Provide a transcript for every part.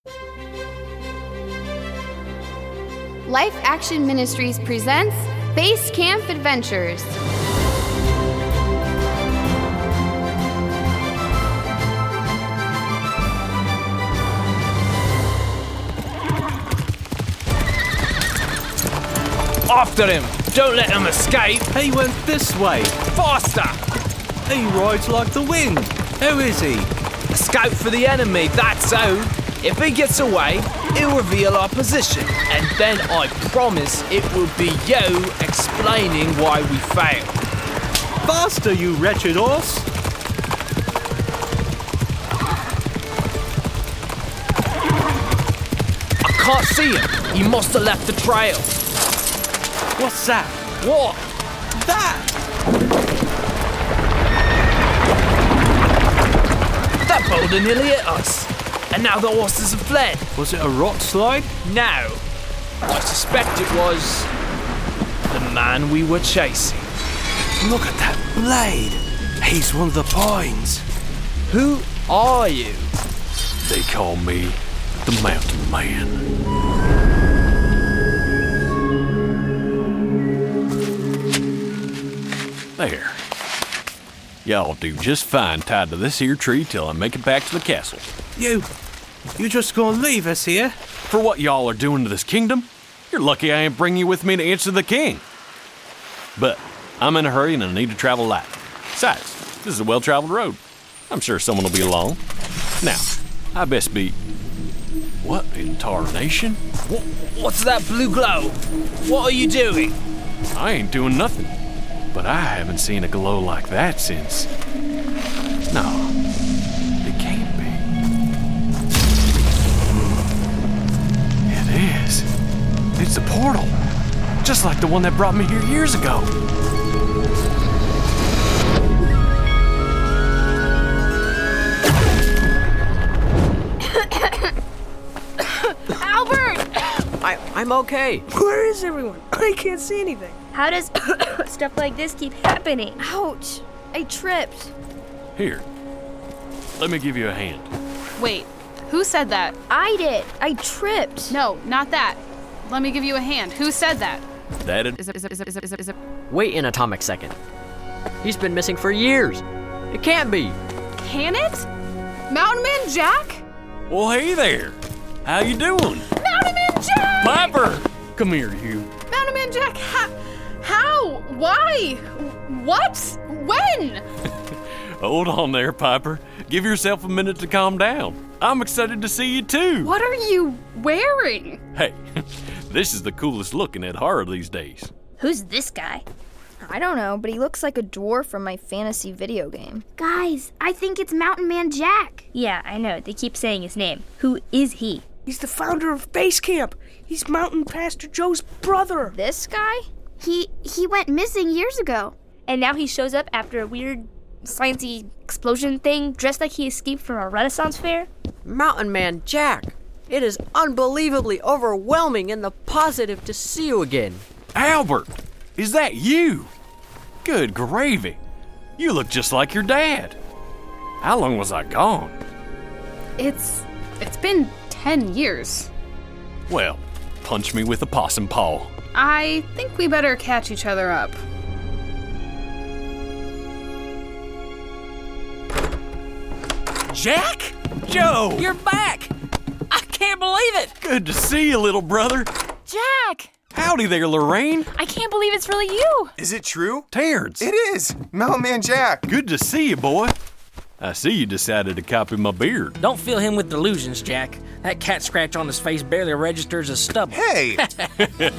Life Action Ministries presents Base Camp Adventures. After him! Don't let him escape! He went this way. Faster! He rides like the wind. Who is he? A scout for the enemy, that's how. If he gets away, he'll reveal our position, and then I promise it will be you explaining why we failed. Faster, you wretched horse! I can't see him. He must have left the trail. What's that? What? That! That boulder nearly hit us. And now the horses have fled. Was it a rock slide? No. I suspect it was the man we were chasing. Look at that blade. He's one of the Pines. Who are you? They call me the Mountain Man. There. Y'all do just fine tied to this here tree till I make it back to the castle. You just gonna leave us here? For what y'all are doing to this kingdom? You're lucky I ain't bringing you with me to answer the king. But I'm in a hurry and I need to travel light. Besides, this is a well-traveled road. I'm sure someone will be along. Now, I best be... What in tarnation? What's that blue glow? What are you doing? I ain't doing nothing. But I haven't seen a glow like that since... No, it can't be. It is. It's a portal. Just like the one that brought me here years ago. Albert! I'm okay. Where is everyone? I can't see anything. How does stuff like this keep happening? Ouch! I tripped. Here, let me give you a hand. Wait, who said that? I did. I tripped. No, not that. Let me give you a hand. Who said that? Is it? Wait an atomic second. He's been missing for years. It can't be. Can it? Mountain Man Jack? Well, hey there. How you doing? Mountain Man Jack! Piper! Come here, you. Mountain Man Jack, how? Why? What? When? Hold on there, Piper. Give yourself a minute to calm down. I'm excited to see you, too. What are you wearing? Hey, this is the coolest looking Ed Horror these days. Who's this guy? I don't know, but he looks like a dwarf from my fantasy video game. Guys, I think it's Mountain Man Jack. Yeah, I know. They keep saying his name. Who is he? He's the founder of Base Camp. He's Mountain Pastor Joe's brother. This guy? He went missing years ago. And now he shows up after a weird sciencey explosion thing, dressed like he escaped from a Renaissance fair? Mountain Man Jack, it is unbelievably overwhelming and the positive to see you again. Albert, is that you? Good gravy. You look just like your dad. How long was I gone? It's been 10 years. Well, punch me with a possum paw. I think we better catch each other up. Jack? Joe! You're back! I can't believe it! Good to see you, little brother. Jack! Howdy there, Lorraine. I can't believe it's really you. Is it true? Terrence. It is! Mountain Man Jack! Good to see you, boy. I see you decided to copy my beard. Don't fill him with delusions, Jack. That cat scratch on his face barely registers as stubble. Hey! Gotcha.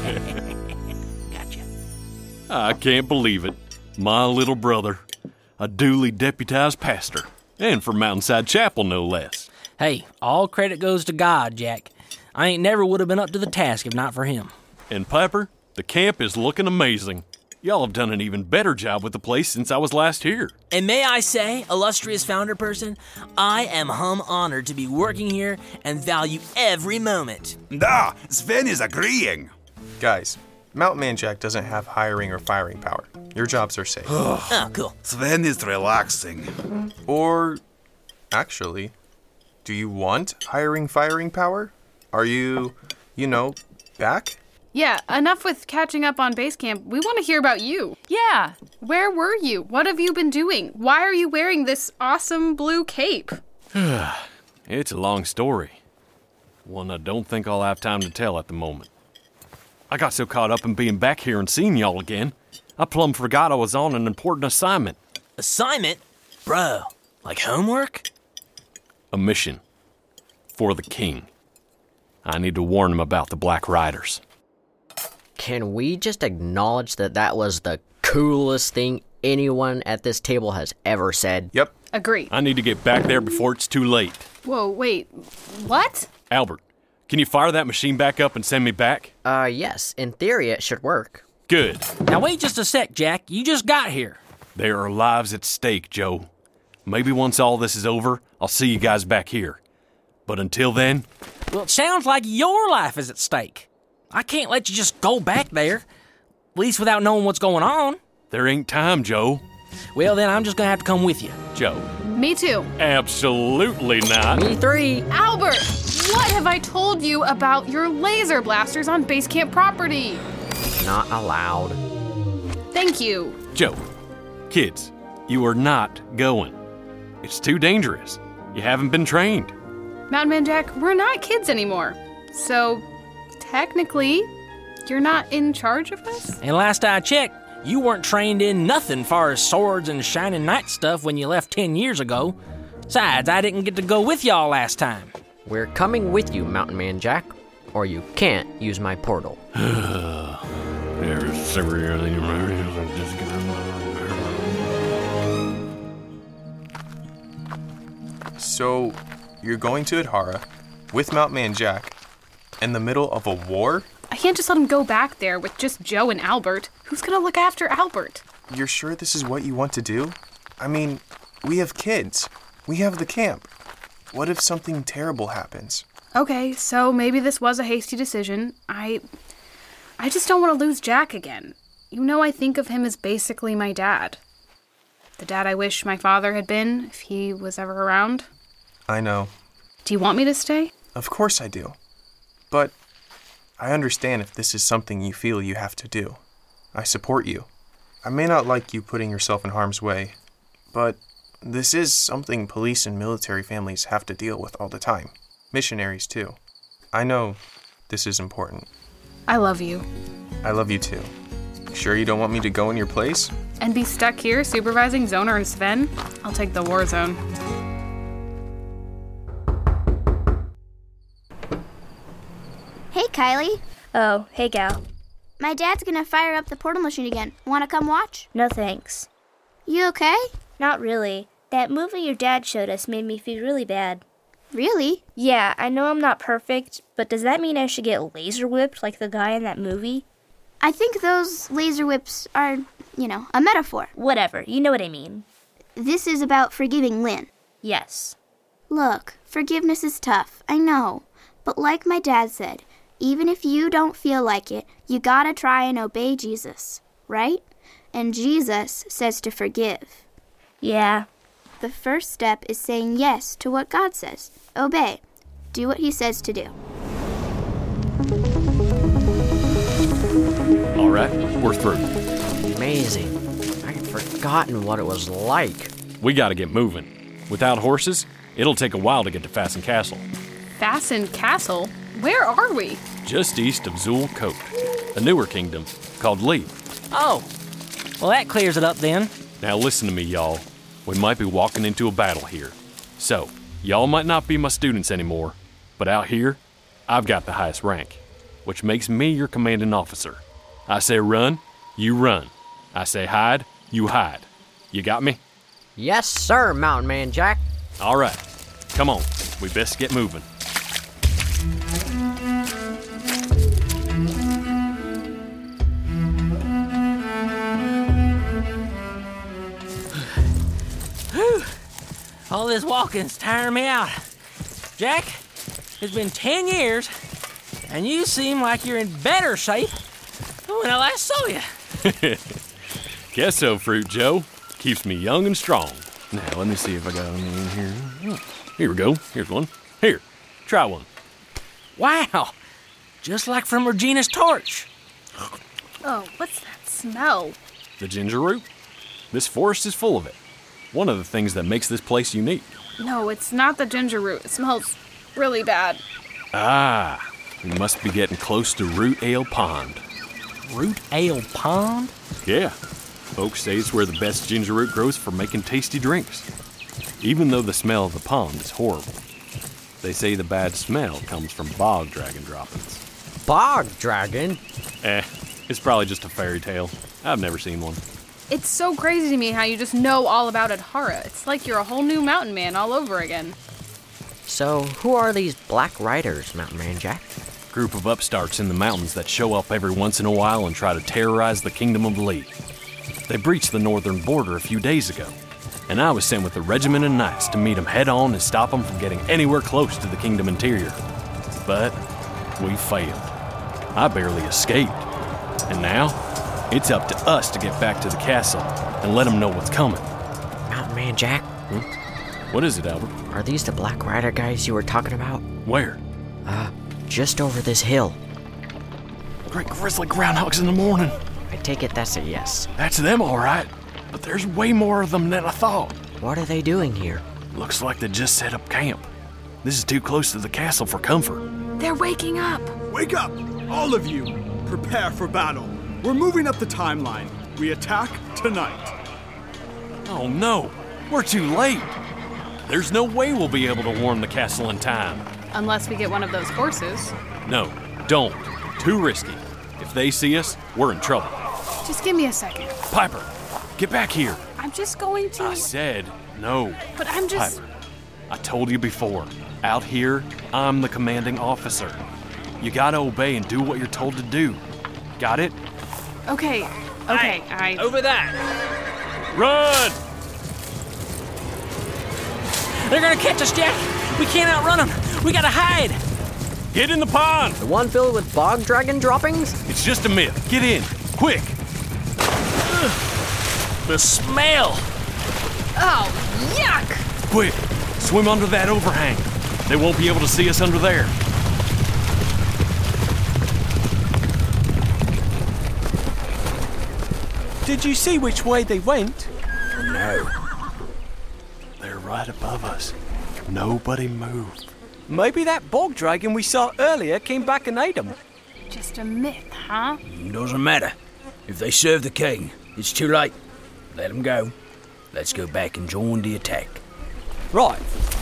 I can't believe it. My little brother. A duly deputized pastor. And for Mountainside Chapel, no less. Hey, all credit goes to God, Jack. I ain't never would have been up to the task if not for him. And Piper, the camp is looking amazing. Y'all have done an even better job with the place since I was last here. And may I say, illustrious founder person, I am honored to be working here and value every moment. Ah, Sven is agreeing. Guys, Mountain Man Jack doesn't have hiring or firing power. Your jobs are safe. Oh, cool. Sven is relaxing. Or, actually, Do you want hiring firing power? Are you, back? Yeah, enough with catching up on base camp. We want to hear about you. Yeah. Where were you? What have you been doing? Why are you wearing this awesome blue cape? It's a long story. One I don't think I'll have time to tell at the moment. I got so caught up in being back here and seeing y'all again, I plumb forgot I was on an important assignment. Assignment? Bro, like homework? A mission. For the king. I need to warn him about the Black Riders. Can we just acknowledge that that was the coolest thing anyone at this table has ever said? Yep. Agree. I need to get back there before it's too late. Whoa, wait. What? Albert, can you fire that machine back up and send me back? Yes. In theory, it should work. Good. Now wait just a sec, Jack. You just got here. There are lives at stake, Joe. Maybe once all this is over, I'll see you guys back here. But until then... Well, it sounds like your life is at stake. I can't let you just go back there, at least without knowing what's going on. There ain't time, Joe. Well, then I'm just gonna have to come with you. Joe. Me too. Absolutely not. Me three. Albert, what have I told you about your laser blasters on base camp property? Not allowed. Thank you. Joe, kids, you are not going. It's too dangerous. You haven't been trained. Mountain Man Jack, we're not kids anymore. So, technically, you're not in charge of us? And last I checked, you weren't trained in nothing far as swords and shining knight stuff when you left 10 years ago. Besides, I didn't get to go with y'all last time. We're coming with you, Mountain Man Jack, or you can't use my portal. So, you're going to Adhara with Mountain Man Jack in the middle of a war? I can't just let him go back there with just Joe and Albert. Who's gonna look after Albert? You're sure this is what you want to do? I mean, we have kids. We have the camp. What if something terrible happens? Okay, so maybe this was a hasty decision. I just don't want to lose Jack again. You know, I think of him as basically my dad. The dad I wish my father had been if he was ever around. I know. Do you want me to stay? Of course I do. But I understand if this is something you feel you have to do. I support you. I may not like you putting yourself in harm's way, but this is something police and military families have to deal with all the time. Missionaries, too. I know this is important. I love you. I love you, too. Sure you don't want me to go in your place? And be stuck here supervising Zoner and Sven? I'll take the war zone. Hey, Kylie. Oh, hey, Gal. My dad's gonna fire up the portal machine again. Wanna come watch? No thanks. You okay? Not really. That movie your dad showed us made me feel really bad. Really? Yeah, I know I'm not perfect, but does that mean I should get laser whipped like the guy in that movie? I think those laser whips are, a metaphor. Whatever, you know what I mean. This is about forgiving Lynn. Yes. Look, forgiveness is tough, I know. But like my dad said, even if you don't feel like it, you gotta try and obey Jesus, right? And Jesus says to forgive. Yeah. The first step is saying yes to what God says. Obey. Do what he says to do. All right, we're through. Amazing. I had forgotten what it was like. We gotta get moving. Without horses, it'll take a while to get to Fasten Castle. Fasten Castle? Where are we? Just east of Zul Kot, a newer kingdom called Lee. Oh, well that clears it up then. Now listen to me, y'all. We might be walking into a battle here. So, y'all might not be my students anymore, but out here, I've got the highest rank, which makes me your commanding officer. I say run, you run. I say hide, you hide. You got me? Yes, sir, Mountain Man Jack. All right, come on. We best get moving. Whew. All this walking's tiring me out. Jack, it's been 10 years, and you seem like you're in better shape than when I last saw you. Guess so, Fruit Joe. Keeps me young and strong. Now, let me see if I got anything in here. Here we go. Here's one. Here, try one. Wow! Just like from Regina's torch. Oh, what's that smell? The ginger root? This forest is full of it. One of the things that makes this place unique. No, it's not the ginger root. It smells really bad. Ah, we must be getting close to Root Ale Pond. Root Ale Pond? Yeah, folks say it's where the best ginger root grows for making tasty drinks. Even though the smell of the pond is horrible, they say the bad smell comes from bog dragon droppings. Bog dragon? It's probably just a fairy tale. I've never seen one. It's so crazy to me how you just know all about Adhara. It's like you're a whole new mountain man all over again. So, who are these Black Riders, Mountain Man Jack? Group of upstarts in the mountains that show up every once in a while and try to terrorize the Kingdom of Lee. They breached the northern border a few days ago, and I was sent with a regiment of knights to meet them head on and stop them from getting anywhere close to the kingdom interior. But we failed. I barely escaped. And now, it's up to us to get back to the castle and let them know what's coming. Mountain Man Jack? What is it, Albert? Are these the Black Rider guys you were talking about? Where? Just over this hill. Great grizzly groundhogs in the morning. I take it that's a yes. That's them, all right. But there's way more of them than I thought. What are they doing here? Looks like they just set up camp. This is too close to the castle for comfort. They're waking up. Wake up, all of you. Prepare for battle. We're moving up the timeline. We attack tonight. Oh no, we're too late. There's no way we'll be able to warn the castle in time. Unless we get one of those horses. No, don't. Too risky. If they see us, we're in trouble. Just give me a second. Piper, get back here. I'm just going to... I said no. But I'm just... Piper, I told you before. Out here, I'm the commanding officer. You gotta obey and do what you're told to do. Got it? Okay, Hey, over that! Run! They're gonna catch us, Jack! We can't outrun them! We gotta hide! Get in the pond! The one filled with bog dragon droppings? It's just a myth. Get in, quick! The smell! Oh, yuck! Quick, swim under that overhang. They won't be able to see us under there. Did you see which way they went? No. They're right above us. Nobody moved. Maybe that bog dragon we saw earlier came back and ate them. Just a myth, huh? Doesn't matter. If they serve the king, it's too late. Let them go. Let's go back and join the attack. Right.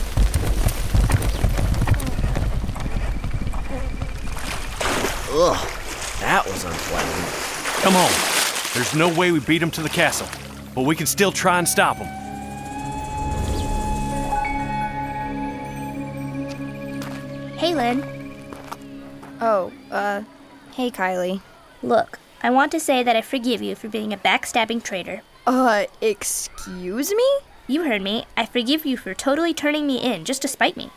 Ugh, that was unpleasant. Come on. There's no way we beat them to the castle, but we can still try and stop them. Hey, Lynn. Oh, hey, Kylie. Look, I want to say that I forgive you for being a backstabbing traitor. Excuse me? You heard me. I forgive you for totally turning me in just to spite me.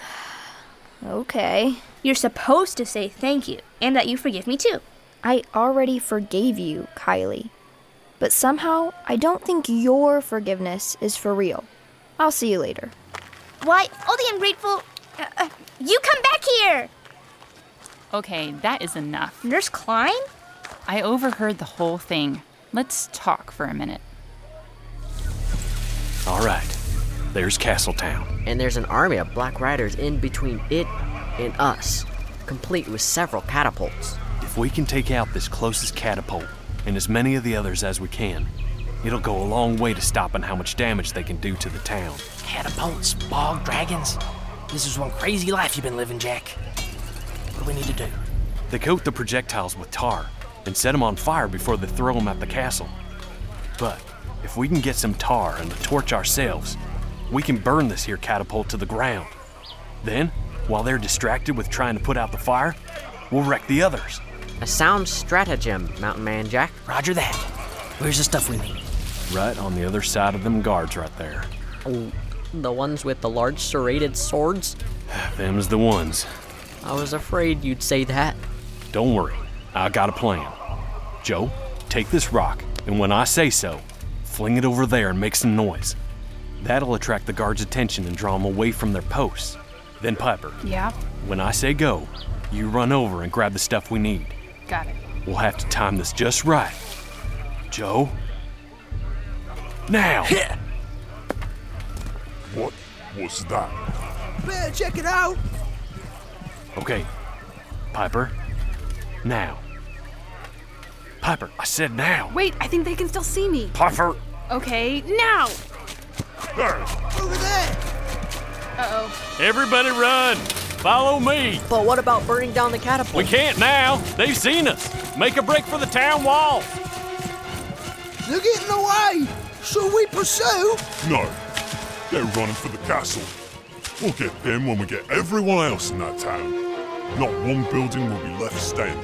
Okay. You're supposed to say thank you, and that you forgive me too. I already forgave you, Kylie. But somehow, I don't think your forgiveness is for real. I'll see you later. Why, all the ungrateful... you come back here! Okay, that is enough. Nurse Klein? I overheard the whole thing. Let's talk for a minute. All right. There's Castletown. And there's an army of Black Riders in between it and us, complete with several catapults. If we can take out this closest catapult and as many of the others as we can, it'll go a long way to stopping how much damage they can do to the town. Catapults, bog dragons. This is one crazy life you've been living, Jack. What do we need to do? They coat the projectiles with tar and set them on fire before they throw them at the castle. But if we can get some tar and a torch ourselves, we can burn this here catapult to the ground. Then, while they're distracted with trying to put out the fire, we'll wreck the others. A sound stratagem, Mountain Man Jack. Roger that. Where's the stuff we need? Right on the other side of them guards right there. Oh, the ones with the large serrated swords? Them's the ones. I was afraid you'd say that. Don't worry, I got a plan. Joe, take this rock, and when I say so, fling it over there and make some noise. That'll attract the guards' attention and draw them away from their posts. Then Piper. Yeah? When I say go, you run over and grab the stuff we need. Got it. We'll have to time this just right. Joe? Now! What was that? Better check it out. Okay. Piper. Now. Piper, I said now. Wait, I think they can still see me. Piper! Okay, now! There! Over there! Uh-oh. Everybody run! Follow me! But what about burning down the catapult? We can't now! They've seen us! Make a break for the town wall! They're getting away! Should we pursue? No. They're running for the castle. We'll get them when we get everyone else in that town. Not one building will be left standing.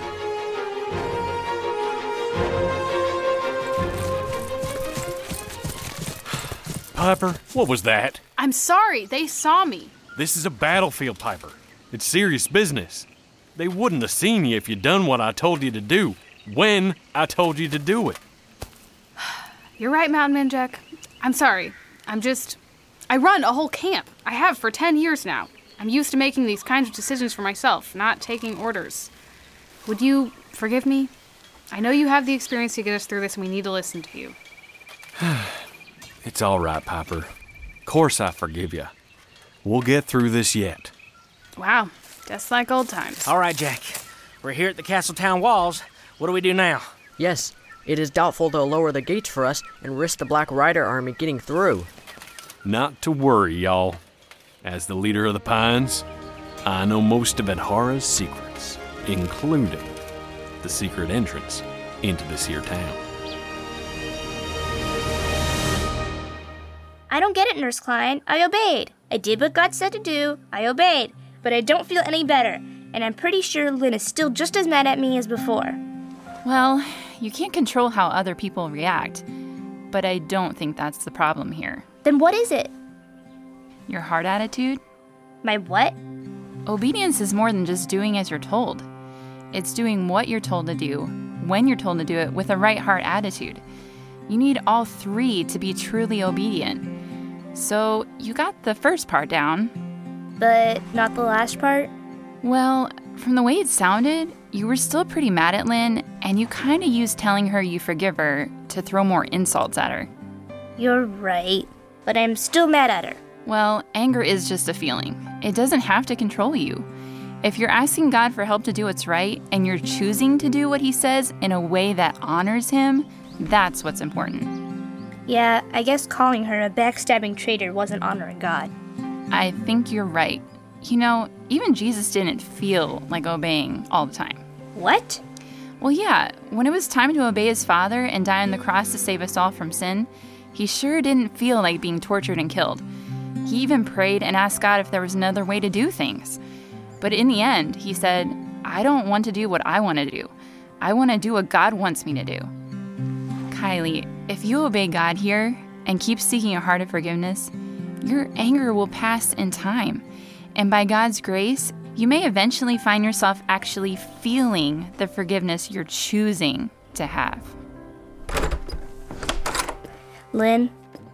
Piper, what was that? I'm sorry, they saw me. This is a battlefield, Piper. It's serious business. They wouldn't have seen you if you'd done what I told you to do, when I told you to do it. You're right, Mountain Man Jack. I'm sorry. I run a whole camp. I have for 10 years now. I'm used to making these kinds of decisions for myself, not taking orders. Would you forgive me? I know you have the experience to get us through this, and we need to listen to you. It's all right, Piper. Of course I forgive you. We'll get through this yet. Wow, just like old times. All right, Jack. We're here at the castle town walls. What do we do now? Yes, it is doubtful to lower the gates for us and risk the Black Rider army getting through. Not to worry, y'all. As the leader of the Pines, I know most of Adhara's secrets, including the secret entrance into this here town. I don't get it, Nurse Klein. I obeyed. I did what God said to do. I obeyed. But I don't feel any better. And I'm pretty sure Lynn is still just as mad at me as before. Well, you can't control how other people react. But I don't think that's the problem here. Then what is it? Your heart attitude? My what? Obedience is more than just doing as you're told. It's doing what you're told to do, when you're told to do it, with a right heart attitude. You need all three to be truly obedient. So you got the first part down. But not the last part? Well, from the way it sounded, you were still pretty mad at Lynn, and you kind of used telling her you forgive her to throw more insults at her. You're right, but I'm still mad at her. Well, anger is just a feeling. It doesn't have to control you. If you're asking God for help to do what's right, and you're choosing to do what He says in a way that honors Him, that's what's important. Yeah, I guess calling her a backstabbing traitor wasn't honoring God. I think you're right. You know, even Jesus didn't feel like obeying all the time. What? Well, yeah, when it was time to obey His Father and die on the cross to save us all from sin, He sure didn't feel like being tortured and killed. He even prayed and asked God if there was another way to do things. But in the end, He said, I don't want to do what I want to do. I want to do what God wants me to do. Kylie, if you obey God here and keep seeking a heart of forgiveness, your anger will pass in time. And by God's grace, you may eventually find yourself actually feeling the forgiveness you're choosing to have. Lynn?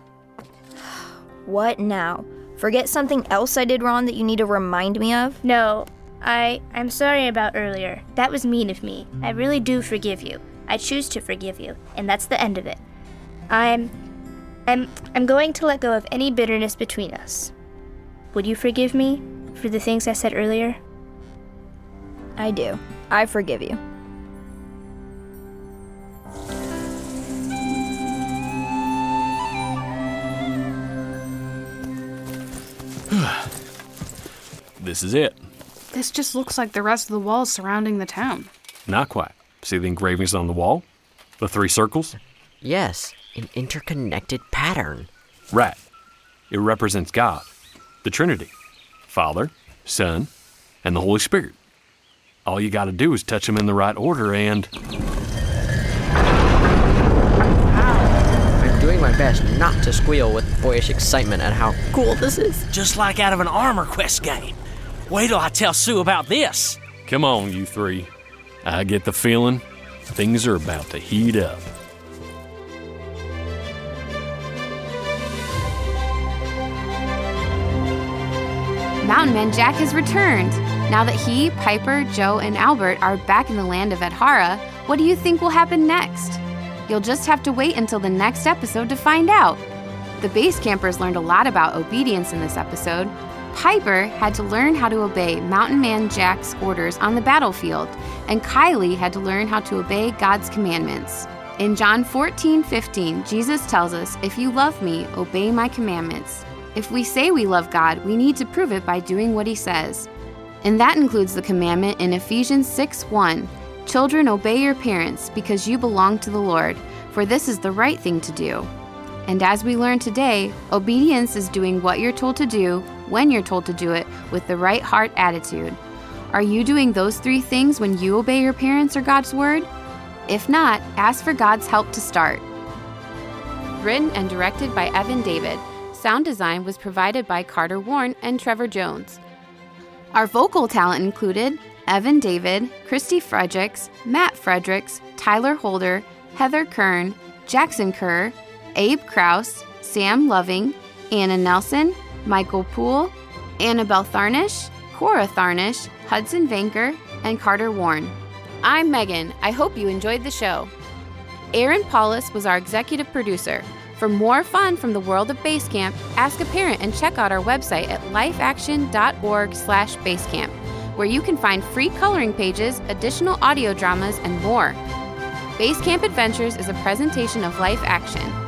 What now? Forget something else I did wrong that you need to remind me of? No, I'm sorry about earlier. That was mean of me. I really do forgive you. I choose to forgive you, and that's the end of it. I'm going to let go of any bitterness between us. Would you forgive me for the things I said earlier? I do. I forgive you. This is it. This just looks like the rest of the walls surrounding the town. Not quite. See the engravings on the wall? The 3 circles? Yes, an interconnected pattern. Right. It represents God, the Trinity, Father, Son, and the Holy Spirit. All you gotta do is touch them in the right order and... I'm doing my best not to squeal with boyish excitement at how cool this is. Just like out of an Armor Quest game. Wait till I tell Sue about this. Come on, you 3. I get the feeling things are about to heat up. Mountain Man Jack has returned. Now that he, Piper, Joe, and Albert are back in the land of Adhara, what do you think will happen next? You'll just have to wait until the next episode to find out. The base campers learned a lot about obedience in this episode. Piper had to learn how to obey Mountain Man Jack's orders on the battlefield, and Kylie had to learn how to obey God's commandments. In John 14:15, Jesus tells us, "If you love me, obey my commandments." If we say we love God, we need to prove it by doing what he says. And that includes the commandment in Ephesians 6:1, "Children, obey your parents, because you belong to the Lord, for this is the right thing to do." And as we learned today, obedience is doing what you're told to do, when you're told to do it, with the right heart attitude. Are you doing those 3 things when you obey your parents or God's word? If not, ask for God's help to start. Written and directed by Evan David. Sound design was provided by Carter Warren and Trevor Jones. Our vocal talent included Evan David, Christy Fredericks, Matt Fredericks, Tyler Holder, Heather Kern, Jackson Kerr, Abe Kraus, Sam Loving, Anna Nelson, Michael Poole, Annabelle Tharnish, Cora Tharnish, Hudson Vanker, and Carter Warren. I'm Megan. I hope you enjoyed the show. Aaron Paulus was our executive producer. For more fun from the world of Basecamp, ask a parent and check out our website at lifeaction.org/basecamp, where you can find free coloring pages, additional audio dramas, and more. Basecamp Adventures is a presentation of Life Action.